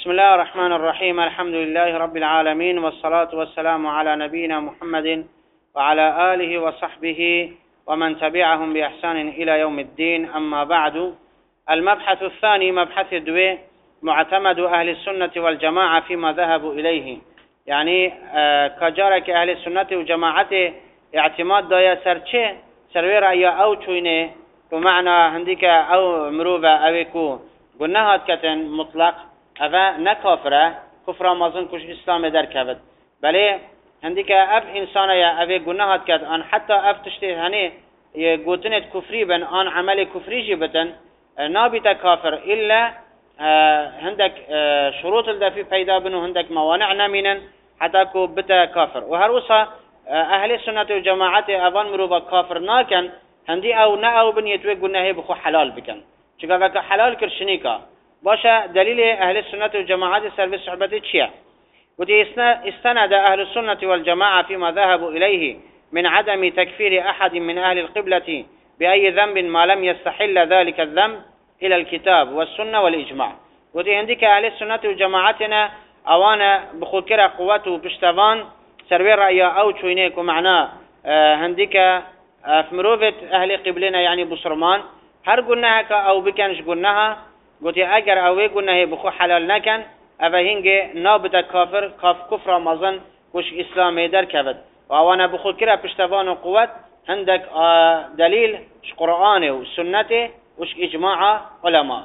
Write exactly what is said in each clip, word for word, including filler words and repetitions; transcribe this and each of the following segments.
بسم الله الرحمن الرحيم. الحمد لله رب العالمين، والصلاة والسلام على نبينا محمد وعلى آله وصحبه ومن تبعهم بإحسان إلى يوم الدين. أما بعد، المبحث الثاني مبحث الدوي معتمد أهل السنة والجماعة فيما ذهبوا إليه، يعني كجارك أهل السنة وجماعته اعتماد دايا سرچه سروير أيا أو چوينه ومعنى هنديك أو مروبة أويكو قلناهات كتن مطلق أفا نكافرة كفر مازن كش إسلام در كبد، بله هنديك أف إنسان يا أبي قلناهات كت أن حتى أف تشته هني يقولتنت كفري بن أن عمل كفري جبتن نابت كافر إلا هندك شروط الدفي پیدا بنو هندك موانع نمينا حتى كو بتا كافر. وهروسا أهل السنة والجماعة أفان مروبا كافر ناكن هندي أو نا أو بن يتوي قلنا هي بخو حلال بكن شكا حلال كرشنيكا باشا. دليل أهل السنة والجماعة سلب صحبتي تشيع، ودي استند أهل السنة والجماعة فيما ذهبوا إليه من عدم تكفير أحد من أهل القبلة بأي ذنب ما لم يستحل ذلك الذنب إلى الكتاب والسنة والإجماع. ودي عندك أهل السنة والجماعتنا أوانا بخوكرة قوته بشتفان سروير رأيا أو شوينيك ومعناه هندك في مروفة أهل قبلنا يعني بصرمان هر قلناها أو بكنش قلناها قلت اگر اوه گناه بخو حلال نکن اوه هنگه نابد کافر کاف کفر مازن وش اسلام در کبد و اوانا بخو کرا پشتوان و قوت هندك دليل قرآن و سنة وش اجماع علماء.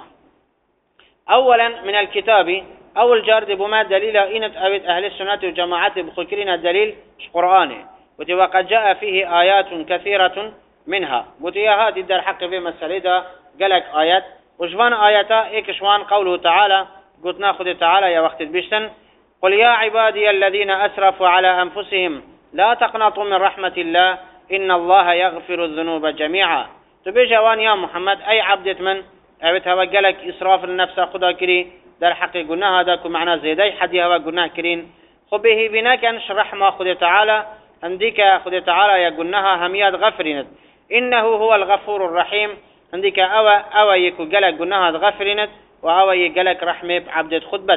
اولا من الكتاب اول جارد بما دليل انت اويت اهل السنة وجماعات بخو كرنا دليل قرآن وقد جاء فيه آيات كثيرة منها قلت يا هذه در حق في مسألة قالك آيات وجوان آياتا ايكشوان قوله تعالى قلت ناخذ تعالى يا وقت البشتن قل يا عبادي الذين أسرفوا على أنفسهم لا تقنطوا من رحمة الله إن الله يغفر الذنوب جميعا. تبي جوان يا محمد أي عبدت من أبت هوا قالك إسراف النفس خدا كري در حق قلنا هذا كمعنى زيدي حدي هوا قلنا كرين خبه بناك انش رحمة خد تعالى عندك خد تعالى يا قلناها هميات غفرين إنه هو الغفور الرحيم. عندك أوا أوا يكو جلك قلناها غفرنت وأوا يجلك رحمة عبدة خطبة.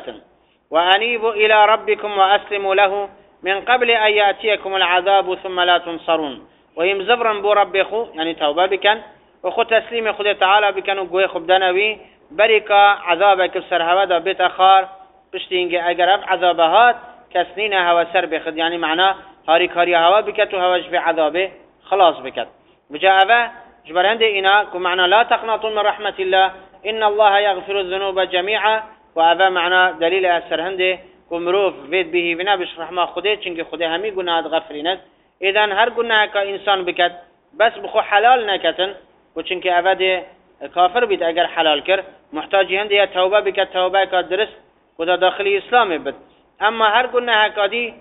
وأنيبوا إلى ربكم وأسلموا له من قبل أن يأتيكم العذاب ثم لا تنصرون. وهم زبرا بو ربكو يعني توبة بكن وخو تسليم خد تعالى بكن وقوي خبدنوي بركة عذابك السرهوة بيت أخار بشتينج أجرب عذابهات كسنين هوا سر بخد يعني معناه هاري كاري هوا بكت وهواج في عذابه خلاص بكت. وجاء جبر عندي إنا كمعنى لا تقنطوا من رحمة الله إن الله يغفر الذنوب جميعا. وهذا معنى دليل أسر هندي كمروف فيد به بنا بش رحمة خده چنك خده همي قناة غفرينت. إذن هر قناة كإنسان بكت بس بخو حلال نكتن وچنك أفاد كافر بيت أجر حلال كر محتاج هندي توبة بكت توبة كدرس وده داخلي إسلامي بد. أما هر قناة كدي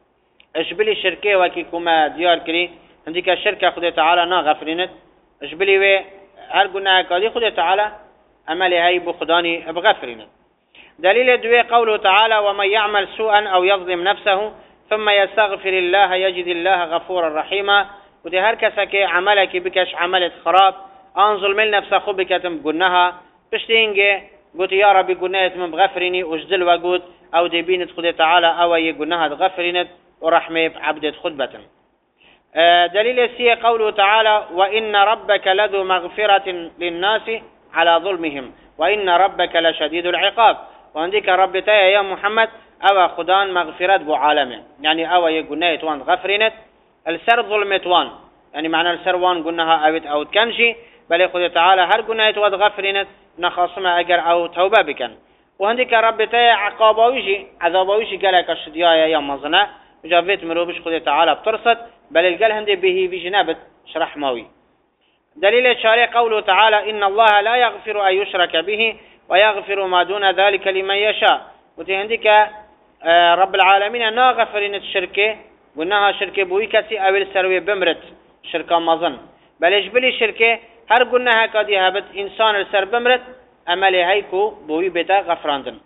اشبلي شركة وكي كما ديار كري هنديك الشركة خده تعالى نا غفرينت اشبلي وي هر قلنا كادي خد تعالى عملي هاي بخداني بغفرنا. دليل دوي قوله تعالى ومن يعمل سوءا او يظلم نفسه ثم يستغفر الله يجد الله غفورا رحيما. ودي هر كسك عملك بكش عملت خراب ان ظلم نفسه خو بكتم قلناها بشتينجي قلت يا ربي قلنا من بغفرني وجدل وقود او دي بينت خد تعالى او يقولناها غفرنت ورحمه عبدت خطبه. دليل السيء قوله تعالى وإن ربك لذو مغفرة للناس على ظلمهم وإن ربك لشديد العقاب. وعندك رب تايا يا محمد أو خدان مغفرة بو عالمه يعني أو يقولنا يتوان غفرينت السر ظلمتوان يعني معنى السر وان قلناها أوت أو تكنشي بل يقول تعالى هر قلنا يتوان غفرينت نخاصما أجر أو توبة بكن. وعندك رب تايا عقابويشي عذابويشي قالك الشديايا يا مظنة جابت مروبش خد تعالى بترصد بل القال هندي به في جنابة شرح ماوي. دليل الشارع قوله تعالى إن الله لا يغفر أن يشرك به ويغفر ما دون ذلك لمن يشاء. وتي عندك رب العالمين نا غفرين الشركة قلناها شركة بوي كسي أو السروي بمرت شركة مظن بل إجبلي شركة هر قلناها كادي هابت إنسان السر بمرت أمالي هيكو بوي بتا غفراندن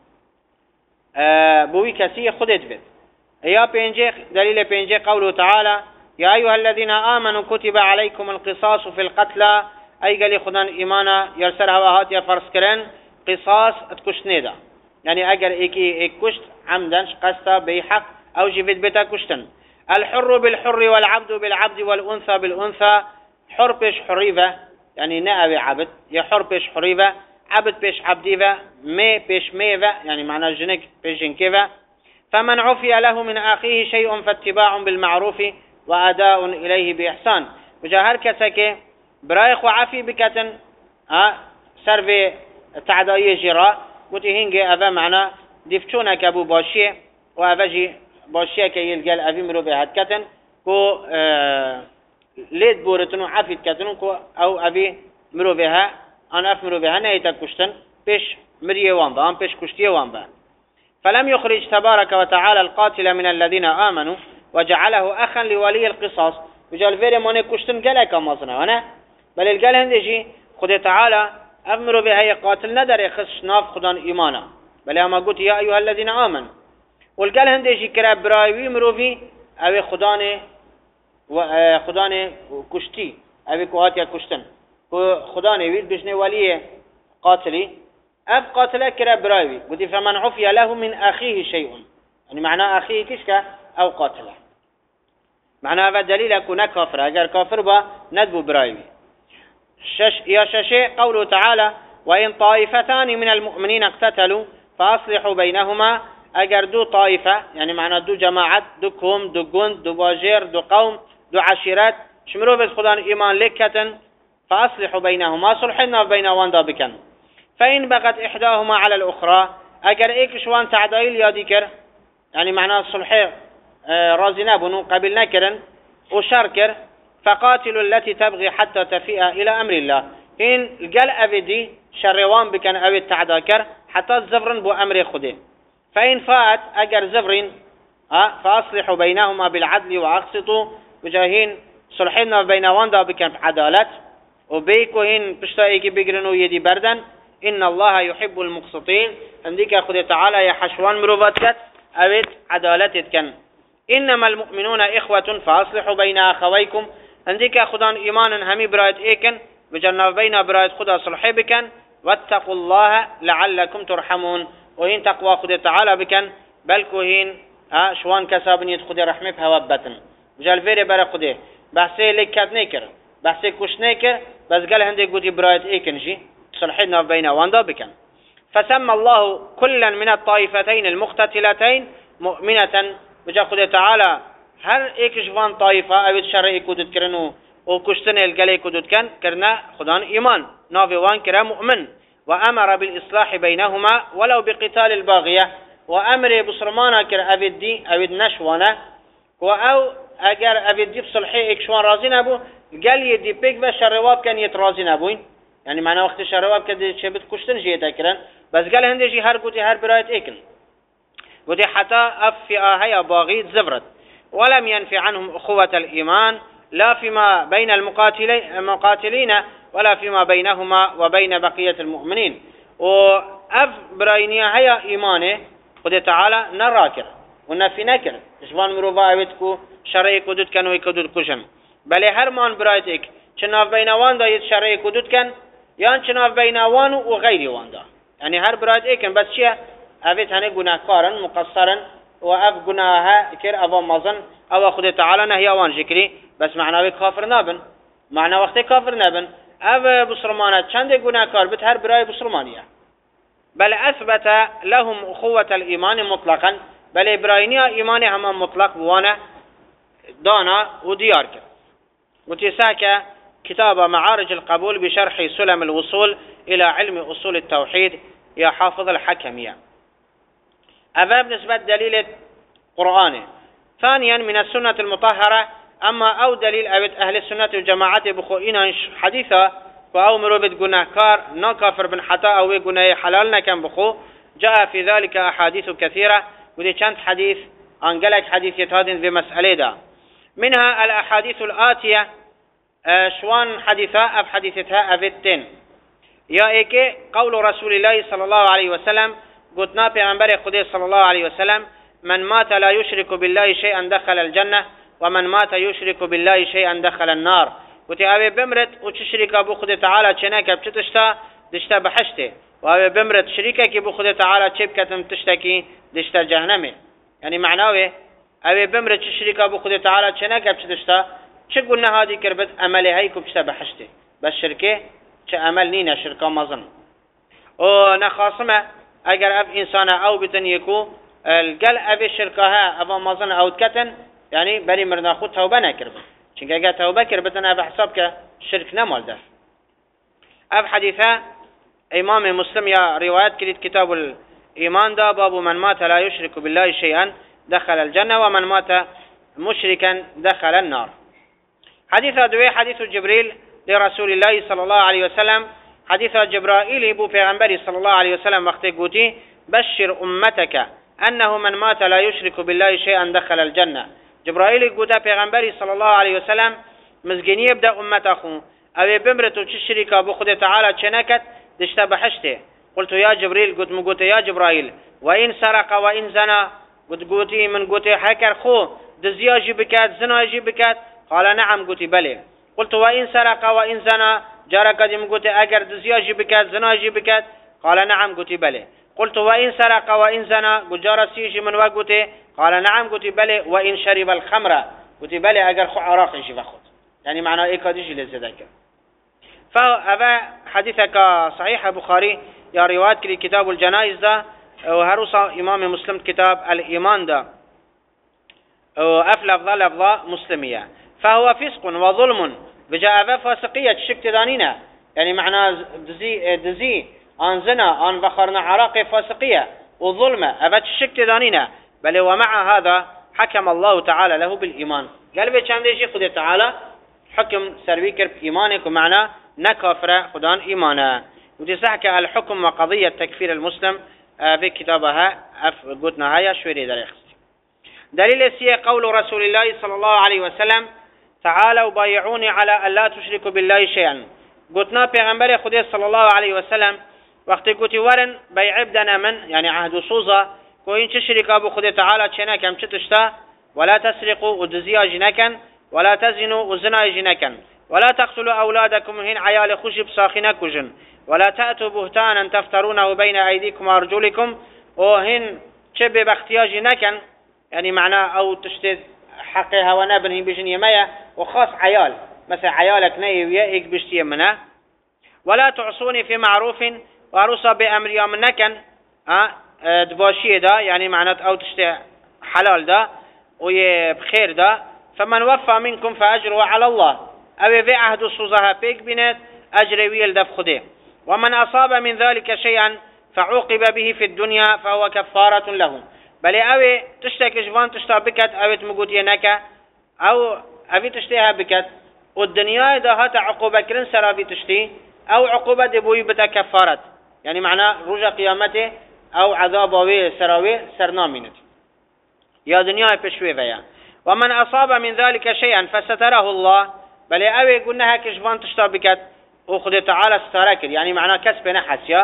بوي كسي خدت بيت. يا بينجي دليل بينجي قوله تعالى يا أيها الذين آمنوا كتب عليكم القصاص في القتلى أي قال خدان إيمانا يرسل هواهات يا فرسكرين قصاص اتكشنيدا يعني اگر ايكي كشت عمدا قصتا بحق او جفت بتا كشتن. الحر بالحر والعبد بالعبد والأنثى بالأنثى. حر بيش حريفة يعني نأبي عبد، يا حر بيش حريفة، عبد بيش عبديفة، مي بيش ميفة يعني معنى جنك بيش جنكيفة. فمن عفي له من أخيه شيء فاتباع بالمعروف وأداء إليه بإحسان. وجا هر كسك برايخ وعفي بكتن ها سرفي تعدائي جراء وتهنجي أبا معنا دفتونك أبو باشي وأبجي باشي كي يلقى أبي مرو بهاد كتن كو آه ليت بورتنو عفيت كتنو كو أو أبي مرو بها أنا أف مرو بها نهيتا كشتن بيش مريه وانبا أم بيش كشتيه وانبا. فلم يخرج تبارك وتعالى القاتل من الذين آمنوا وجعله أخا لولي القصاص. وجعل فيري موني كشتن قالك مصنع أنا بل القال هندجي خد تعالى أمروا بها قاتل ندر يخص ناف خدان إيمانا بل أما قلت يا أيها الذين آمنوا. والقال هندجي كراب برايوي مروفي أو خدان خدان كشتي أو كوهاتي كشتن خدان ويد بجني ولي قاتلي أب قاتله كراب برايوي قلت فمن عفي له من أخيه شيء يعني معنى أخيه كشكا أو قاتله معنى هذا دليل أكون كافر أجر كافر با ندبو برايوي. شش يا ششي قوله تعالى وإن طائفتان من المؤمنين اقتتلوا فأصلحوا بينهما. أجر دو طائفة يعني معنى دو جماعات دو كوم دو جند دو باجير دو قوم دو عشيرات شمروا بس خدان إيمان لكتن فأصلحوا بينهما صلحنا بين واندا بكن. فإن بقت إحداهما على الأخرى أجر إيك شوان تعديل يا ذكر يعني معنى صلحي آه رازنا بنو قبلنا كرن وشاركر فقاتلوا التي تبغي حتى تفيء إلى أمر الله. إن قال أبدي شروان بكن أبد تعداكر حتى الزفرن بو أمر خده. فإن فات أجر زفرن ها فأصلحوا بينهما بالعدل وأقسطوا وجاهين صلحنا بين واندا بكن عدالة وبيكوهن بشتايكي بيجرنوا يدي بردن. إن الله يحب المقسطين. عندك أخذ تعالى يا حشوان مروباتك أبد عدالتك كان. إنما المؤمنون إخوة فأصلحوا بين أخويكم. عندك أخذان إيمانا همي برايت إيكن بجنب بين برايت خدا صلحي بكن واتقوا الله لعلكم ترحمون. وهين تقوى خدا تعالى بكن بلكوهين ها شوان كسابن يدخل رحمه بهوابتن بجال فيري برا خدا بحثي لكات نيكر بحثي كش نيكر بس قال عندك قدي برايت إيكن جي صلحنا بين واندا بكن. فسمى الله كلا من الطائفتين المقتتلتين مؤمنة. بجا خدا تعالى هر ایک جوان طائفه اوید شرعی کدود کرنو و کشتن الگلی کدود کن کرنا خدان ایمان ناویوان کرا مؤمن و امر بالاصلاح بینهما ولو بقتال الباغیه و امر بصرمانا کر اوید دی اوید نشوانه و او اگر اوید دی بصلحی ایک شوان رازی نبو گلی دی پیک و شرواب کن یت رازی نبوین یعنی معنی وقت شرواب کدی چه بد کشتن جیتا کرن بس گل هندجی هر گوتی هر برایت ایکن گوتی حتی اف فی آهی باغی زفرت ولم ينفي عنهم أخوة الإيمان لا فيما بين المقاتلين ولا فيما بينهما وبين بقية المؤمنين. وأف براينيا هيا إيمانه قد تعالى نراكر ونفي نكر إشبان مروفا أبتكو شرعي كدود كان ويكدود كشن بل هرمان برايتك شناف بين واندا يد شرعي كدود كان يان شناف بين وانو وغير واندا يعني هر برايتك بس شيء أبت هني جناكارا مقصرا وأف جناها كر أبا مازن أو خد تعالى نهي أوان جكري بس معنا بكافر نابن معنا وقت كافر نابن أف بسرمانة چند جناه كار بتهر براي بسرمانية بل أثبت لهم أخوة الإيمان مطلقا بل إبراهيمية إيمان هم مطلق وانا دانا وديار كر وتساك كتاب معارج القبول بشرح سلم الوصول إلى علم أصول التوحيد يا حافظ الحكمية. أذا بالنسبة دليل قرآنه. ثانيا من السنة المطهرة أما أو دليل أبد أهل السنة والجماعة بخوئنا حديثة فأو مروبت جناكار نكافر بن حتى أو جناي حلالنا كان بخو جاء في ذلك أحاديث كثيرة ودي كانت حديث أنجلك حديث يتهادن في مسألة دا منها الأحاديث الآتية شوان حديثة أف حديثتها أفتين يا إيكي قول رسول الله صلى الله عليه وسلم قلتنا بأنبر خدي صلى الله عليه وسلم من مات لا يشرك بالله شيئا دخل الجنة ومن مات يشرك بالله شيئا دخل النار. قلت أبي بمرت وتشرك أبو خدي تعالى چنك بتشتا دشتا بحشته و بمرت شريكه كي بو خده تعالى چه بكتم تشتكي دشتا جهنمه يعني معناه او بمرت شريكه بو خده تعالى چه نكب چه دشتا چه قلنا هذه كربت عمله هاي كو بشتا بحشته بس شركه چه عمل نينا شركه مظن او نخاصمه اگر اف انسان او بتن يكو القل ابي شركها ابا مظن او تكتن يعني بري مرنا خود توبه نكرب چونك اگر توبه كربتن اب حسابك شرك نمال ده اف حديثه امام مسلم يا روايات كريت كتاب الايمان ده باب من مات لا يشرك بالله شيئا دخل الجنه ومن مات مشركا دخل النار. حديث دوي حديث جبريل لرسول الله صلى الله عليه وسلم حديث جبرائيل بو پیغمبر صلى الله عليه وسلم وقت قوتي بشر امتك انه من مات لا يشرك بالله شيئا دخل الجنه. جبرائيل قوتا پیغمبر صلى الله عليه وسلم مزگنی يبدا امت اخو او بمرتو چه شريكا بو خود تعالى چنكت دشتا بحشته. قلت يا جبريل قلت مقوت يا جبرائيل وان سرق وان زنا قلت قوتي من قوتي حكر خو دزياجي بكات زناجي بكات قال نعم قلت بلي. قلت وان سرق وان زنا جارك دي مقوتي اگر دزياجي بكات زناجي بكات قال نعم قلت بلي. قلت وان سرق وان زنا قلت جارسيجي من وقوتي قال نعم قلت بلي. وان شرب الخمر قلت بلي اگر خو عراق يجي بخود يعني معناه ايه كاديجي لزدك. فهذا حديثك صحيح بخاري يا روايات كري كتاب الجنائز ده وهروسا امام مسلم كتاب الايمان ده وافل افضل افضل مسلميه. فهو فسق وظلم بجاء فاسقيه شك دانينا يعني معناه دزي دزي ان زنا ان بخرنا عراق فاسقيه وظلمه ابد شك دانينا بل ومع هذا حكم الله تعالى له بالايمان. قال به چند شيء خد تعالى حكم سروي كرب ايمانك ومعناه نكافر خدان ايمانه. وتسحك الحكم وقضيه تكفير المسلم في كتابها قلنا هيا شويري دريخ. دليل سي قول رسول الله صلى الله عليه وسلم تعالوا بايعوني على ان لا تشركوا بالله شيئا. قلنا پیغمبر خدا صلى الله عليه وسلم وقت قلت ورن بيع بدنا من يعني عهد صوزه كوين تشرك ابو خدا تعالى چنا كم چتشتا ولا تسرقوا ودزيا جنكن ولا تزنوا وزنا جنكن ولا تقتلوا اولادكم هن عيال خشب ساخنه كجن ولا تأتوا بهتانا تفترونه بين ايديكم وارجلكم وهن شب باختياج نكن يعني معناه او تشتد حقها ونبنه بجن يميا وخاص عيال مثلا عيالك ني وياك بشتي منه. ولا تعصوني في معروف وارصى بامر يوم نكن اه دباشيه ده يعني معناه او تشتي حلال ده وبخير ده. فمن وفى منكم فاجره على الله او في عهد الصوزها بيك بنت اجر ويل دف خده. ومن اصاب من ذلك شيئا فعوقب به في الدنيا فهو كفارة له. بل او تشتكي جوان تشتا بكت او تمقوت ينكا او ابي تشتيها بكت والدنيا اذا هات عقوبة كرن سرابي تشتي او عقوبة دبوي بتا كفارت يعني معناه رجع قيامته او عذابه سراوي سرنامينت يا دنيا بشوي فيا. ومن اصاب من ذلك شيئا فستره الله بل او قلنا هيك جوان تشتا بكت وخذ تعالى ستراكر يعني معناه كسب نحسيا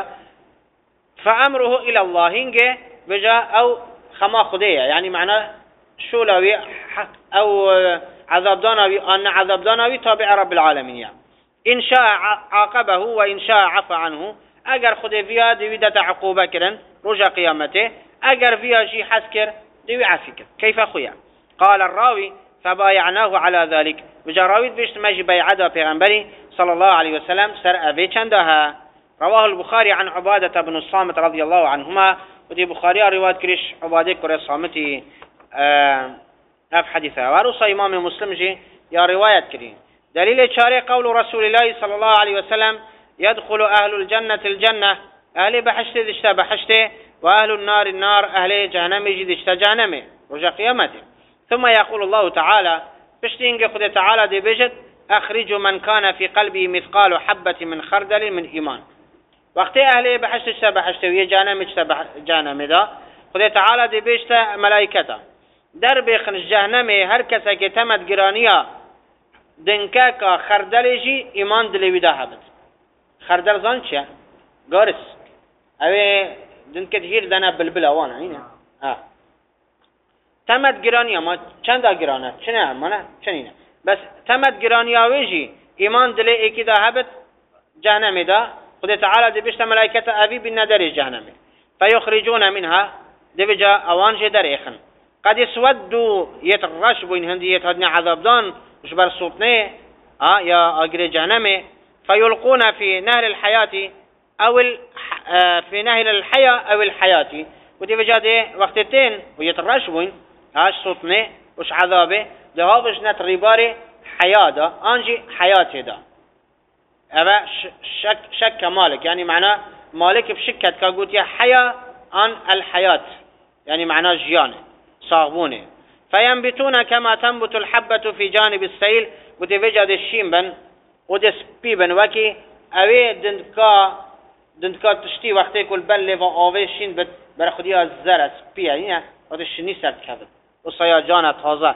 فامره الى الله هنجي بجا او خما خديه يعني معناه شو لوي حق او عذاب دانوي ان عذاب دانوي تابع رب العالمين يعني. ان شاء عاقبه وان شاء عفى عنه اگر خدي فيها دي بدت عقوبه كرن رجع قيامته اگر فيها شيء حسكر دي عفكر كيف اخويا. قال الراوي فبايعناه على ذلك بجا راوي بيش ماجي بيعده پیغمبري صلى الله عليه وسلم سر ابي چندها. رواه البخاري عن عبادة بن الصامت رضي الله عنهما ودي بخاري رواية كريش عبادة كريش صامتي اف حديثة ورصى امام مسلم جي يا رواية كريم. دليل شارع قول رسول الله صلى الله عليه وسلم يدخل اهل الجنة الجنة اهل بحشت دشتا بحشت واهل النار النار اهل جهنم يجي دشتا جهنم رجع قيامته. ثم يقول الله تعالى بشتين خد تعالى دي بجد اخرج من كان في قلبه مثقال حبة من خردل من ايمان. وقت اهل بحشت دشتا بحشت ويا جهنم دشتا جهنم ده خد تعالى دي بجتا ملائكته در بخنج جهنم هر کس که تمت گرانیا دنکا کا خردل جی ایمان دلوی ده هبت. خردل زان چه؟ گارس اوه دنکت هیر دنا بلبل آوان اینه آه تمت گرانیا ما چند گرانه چنه مانه چنینه بس تمت گرانیا ویجی ایمان دل ایکی ده هبت جهنم ده خد تعالى دي بيشت ملائكة أبي بالندر جهنم فيخرجون منها دي بجا أوان جدر إخن قد يسودوا يترش بين هندي يتهدني عذاب دان جبر صوتني آه يا أجر جهنم فيلقون في نهر الحياة أو آه في نهر الحياة أو الحياة ودي بجا دي وقتين ويترش بين هاش صوتني وش عذابه ده هاوش نت ريباري حياة دا أنجي حياة دا أبا شك شك مالك يعني معناه مالك بشكة كقولت يا حياة عن الحياة يعني معناه جيانه صاغبونه فينبتون كما تنبت الحبة في جانب السيل وتفجد الشيم بن ودسبيبن وكي أوي دندكا دندكا تشتي وقت يقول بل فأوي شين بت برخديها الزرع سبيا يعني ودشني سرت كذا وصيا جانا تازه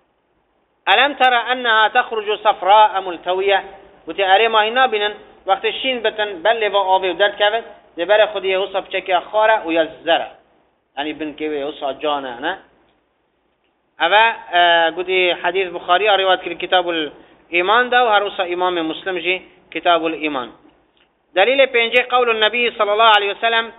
ألم ترى أنها تخرج صفراء ملتوية وتأري ما هنا بينن وقت الشين بتن بل فأوي ودرت كذا دبر خديه وصب شكي خارة ويزرع يعني بن كوي وصا جانا أنا أبا آه قدي حديث بخاري رواية كتاب الإيمان ده وهروسا إمام مسلم جي كتاب الإيمان دليل بينجي قول النبي صلى الله عليه وسلم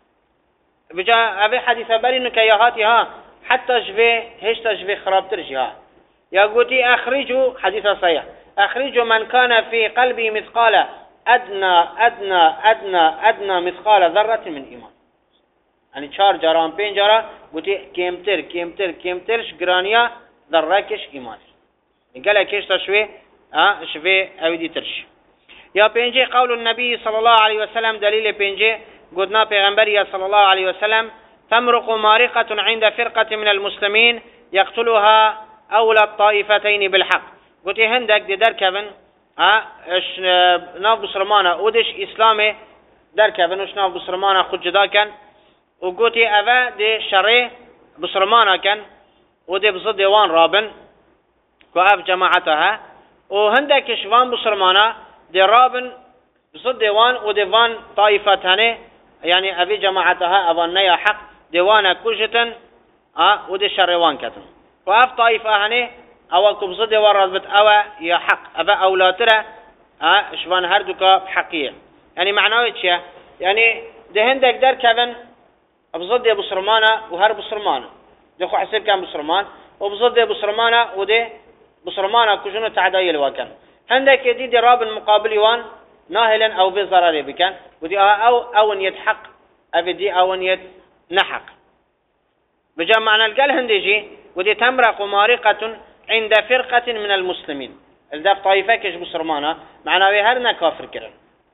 بجا أبي حديث بري كيهاتي ها حتى جبه هش تجبه خراب ترجها يا قدي أخرجوا حديث صحيح أخرجوا من كان في قلبي مثقال أدنى أدنى أدنى أدنى مثقال ذرة من إيمان يعني چار جاران پین جارا گوتی کمتر کمتر کمترش گرانیا ذرکش ایمان قال كيش تشوي ها شوي أودي ترش يا بينجي قول النبي صلى الله عليه وسلم دليل بينجي قدنا پیغمبرية صلى الله عليه وسلم تمرق مارقة عند فرقة من المسلمين يقتلها أولى الطائفتين بالحق قلت هندك دي دركبن ها اش ناف بسرمانه ودش اسلامي دركبن وش ناف بسرمانه خود جدا كان وقلت أبا دي شري بسرمانه كان ودي بصد وان رابن كأف جماعتها وهندك شوان بسرمانه دي رابن بصد ديوان وديوان طائفتهن يعني أبي جماعتها أبان نيا حق ديوانا كوجتن أه ودي شروان كتن وأف طائفة هني أول كبصد ديوان رضبت أوا يا حق أبا أولاتره أه شوان هردوكا حقية يعني معناه إيش يعني دهندك در كذن بصد دي بسرمانه وهر بسرمانه دخو حسب كان بسرمان وبصد دي بسرمانه ودي بسرمانه كوجنو تعدايل الوكن هندك دي دي راب المقابل يوان ناهلا أو بضرر بكان ودي أو أو أن يتحق أبدي أو أن يتنحق بجمع معنى القال هندجي ودي تمرق مارقة عند فرقة من المسلمين الدف طائفة كش بسرمانة معناه هرنا كافر كرن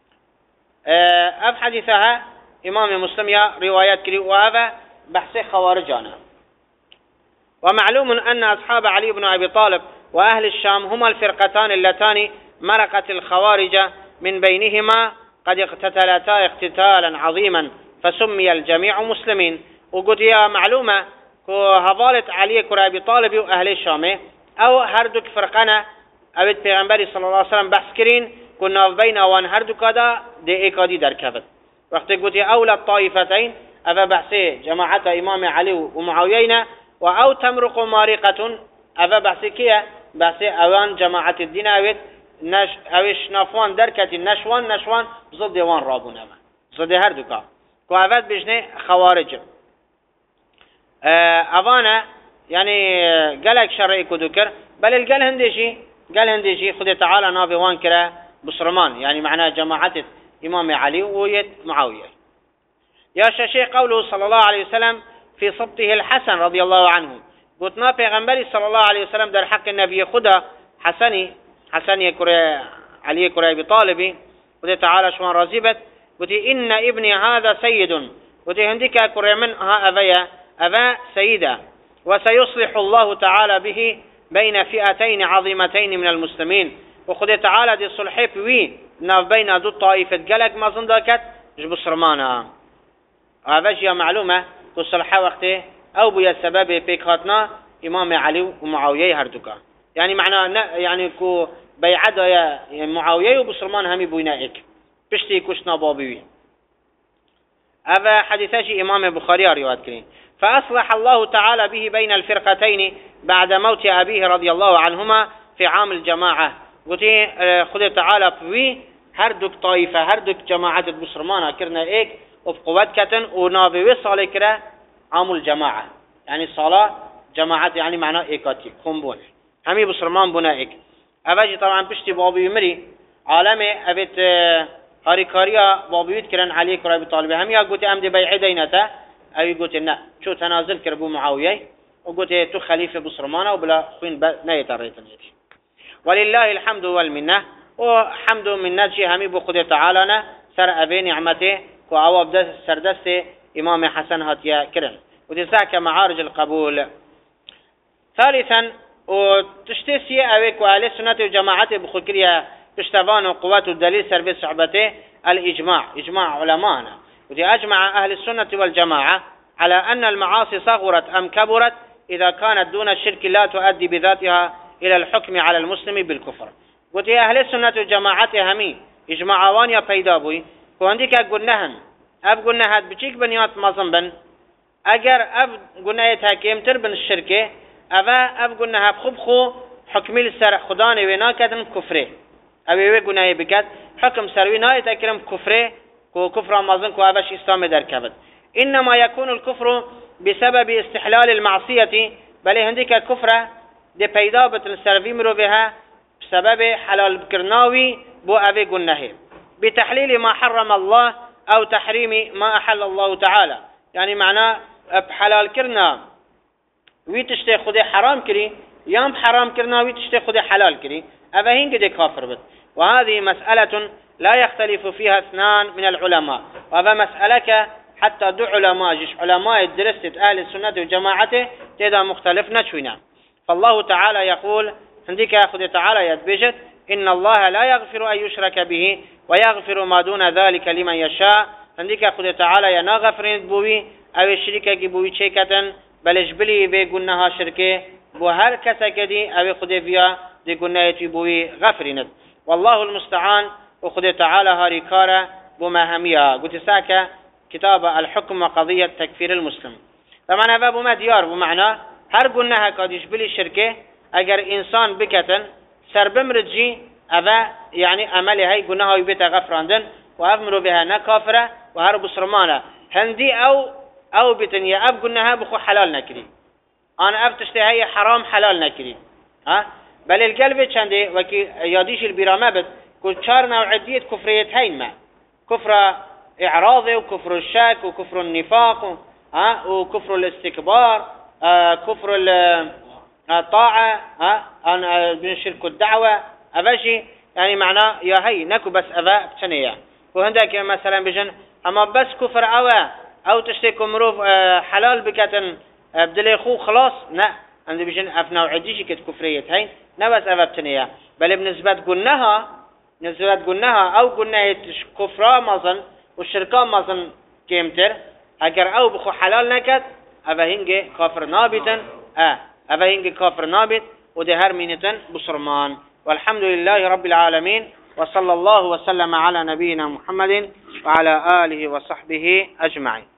أف حديثها إمام مسلم يا روايات كري وهذا بحث خوارجانا ومعلوم أن أصحاب علي بن أبي طالب وأهل الشام هما الفرقتان اللتان مرقت الخوارج من بينهما قد اقتتلتا اقتتالا عظيما فسمي الجميع مسلمين وقلت يا معلومة هضالت علي كر أبي طالب وأهل الشام أو هردك فرقنا أبد پیغمبر صلى الله عليه وسلم بحث كرين كنا بين وان هردك دا دي ايقادي در كبت وقت قلت أولى الطائفتين أفا بحثي جماعة إمام علي ومعاويين وأو تمرق مارقة أفا بحثي كيا بحثي أوان جماعة الدين أبد نش اوش نافوان درکتی نشوان نشوان بزد دیوان رابون اما بزد هر دوکا که اول بجنه خوارج اوانا يعني قالك شرعي كدكر بل القال هندشي قال هندشي خد تعالى نافي وان كرا بصرمان يعني معناه جماعة إمام علي ويت معاوية يا شاشي قوله صلى الله عليه وسلم في صبته الحسن رضي الله عنه قلت نافي غنبري صلى الله عليه وسلم در حق النبي خدا حسني حسن يكري علي كري أبي طالب ودي تعالى شوان رزبت ودي إن ابني هذا سيد ودي هندك كري من ها أبيا أبا سيدا وسيصلح الله تعالى به بين فئتين عظيمتين من المسلمين وخد تعالى دي صلحي بوي ناف بين دو طائفة قالك ما زندكت جب صرمانا هذا جي معلومة كصلحة وقته أو بيا سبب بيكاتنا إمام علي ومعاوية هردوكا يعني معنى يعني كو بيعدا يا معاوية وبصرمان همي بوينائك بشتي كشنا بابي هذا حديثاج إمام البخاري رواية كريم فأصلح الله تعالى به بين الفرقتين بعد موت أبيه رضي الله عنهما في عام الجماعة قلت خذ تعالى بوي هر دوك طائفة هر دوك جماعة بسرمانة كرنا إيك وبقوات كتن ونابوي صالة كرا عامل جماعة يعني صلاة جماعة يعني معناه إيكاتي خنبون همي بسرمان بنا إيك أفاجي طبعا بشتي بابي مري عالمي أبيت هاريكاريا بابيوت كرن علي كرا بطالبه هم يا قلت أمدي بيع دينته أو قلت لا شو تنازل كربو معاوية وقلت تو خليفة بسرمانة وبلا خوين نايت الريتن ولله الحمد والمنة وحمد من شي همي بخد تعالى سر أبي نعمته وعواب دس سردست إمام حسن هاتيا كرن وتساك معارج القبول. ثالثا وتشتسي أويك وعلى السنة وجماعته بخكريا بشتفان وقوات الدليل سربي صعبته الإجماع إجماع علماءنا وتي أجمع أهل السنة والجماعة على أن المعاصي صغرت أم كبرت إذا كانت دون الشرك لا تؤدي بذاتها إلى الحكم على المسلم بالكفر. وتي أهل السنة والجماعة همي إجماع وانيا بيدابوي وعندك قلناهن أب قلنا هاد بچيك بنيات مازن اگر أب قلنا يتحكيم تر بن الشركة أبا أب قلنا هاب خب خو حكمي لسر خداني وينا كدن كفره أبي قلنا يبكت حكم سروي نايت أكرم كفره كو كفر مازن كو أباش إسلام در كبد. إنما يكون الكفر بسبب استحلال المعصية بل هندك كفره دي پیدا بتن سروي مرو بها بسبب حلال بكرناوي بو أبي قلنا هي بتحليل ما حرم الله أو تحريم ما أحل الله تعالى يعني معناه بحلال كرنا ويتشتي خدي حرام كري يام حرام كرنا ويتشتي خدي حلال كري أبا هين قد كافر بت. وهذه مسألة لا يختلف فيها اثنان من العلماء وهذا مسألة حتى دو علماء جيش علماء درست أهل السنة وجماعته تيدا مختلف نشونا. فالله تعالى يقول عندك يا خدي تعالى يتبجت إن الله لا يغفر أن يشرك به ويغفر ما دون ذلك لمن يشاء. عندك خد تعالى يا نغفرين بوي أو الشركة بوي شيكة بلش بلي بيقولناها شركة بو هر كسا كدي أو خد فيها دي قلنا بوي غفرين. والله المستعان. وخد تعالى هاري كارا بمهمية قلت ساكا كتاب الحكم وقضية تكفير المسلم. طبعا هذا بما ديار بمعنى هر قلناها قديش بلي الشركة أجر إنسان بكتن سر بمرجي أبا يعني أملي هاي قلناها يبيت غفراندن وأمروا بها نكافرة وهرب سرمانة هندي أو أو بتنيا أب قلناها بخو حلال نكري أنا أب تشتهي هي حرام حلال نكري ها بل القلب شندي وكي ياديش البرامة بس كل شارنا وعدية كفرية هين ما كفر إعراضي وكفر الشك وكفر النفاق ها وكفر الاستكبار آه كفر الطاعة ها أنا من شرك الدعوة أبشي يعني معناه يا هي نكو بس أبا بتنيا وهندك مثلا بجن أما بس كفر أوا أو تشتكي مروف حلال بكتن بدلي خو خلاص لا عندي بجن أفنا وعديش كت كفرية هين نبس أبا بتنيا بل بنسبة قلناها نسبة قلناها أو قلنا كفرا مازن والشركة مازن كيمتر أجر أو بخو حلال نكت أبا هنجي كافر نابتا آه أبا هنجي كافر نابت ودهر مينتن بصرمان. والحمد لله رب العالمين وصلى الله وسلم على نبينا محمد وعلى آله وصحبه أجمعين.